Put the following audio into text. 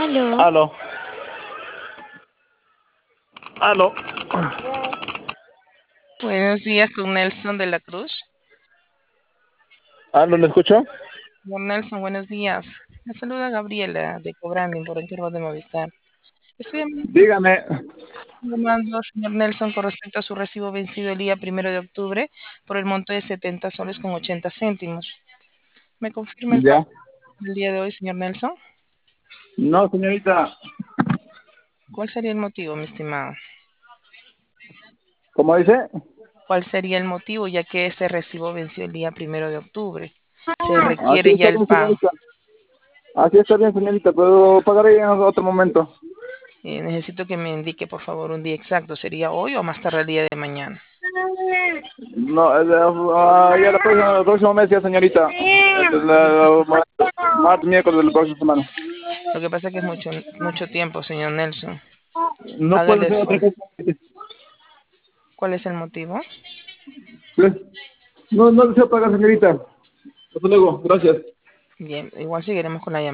Aló. Aló, aló, Buenos días con Nelson de la Cruz. aló, ¿me escuchó? Don Nelson, buenos días. Me saluda Gabriela de Cobranding por encargo de Movistar. Estoy Dígame. llamando, señor Nelson, con respecto a su recibo vencido el día 1 de octubre por el monto de 70 soles con 80 céntimos. ¿Me confirma el pago ¿Ya? del día de hoy, señor Nelson? No, señorita, ¿Cuál sería el motivo, mi estimado? ¿cómo dice? ¿Cuál sería el motivo, ya que ese recibo venció el día 1 de octubre? Se Así requiere ya está el bien, pago. señorita. Así está bien, señorita, pero pagaré en otro momento. Necesito que me indique, por favor, un día exacto. ¿Sería hoy o más tarde el día de mañana? No, ya el próximo mes ya, señorita. Martes, miércoles de la próxima semana. Lo que pasa es que es mucho tiempo, señor Nelson. No Haga el puede ser otra esfuerzo. cosa. ¿Cuál es el motivo? ¿Sí? No, no deseo pagar, señorita. Hasta luego, gracias. Bien, igual seguiremos con la llamada.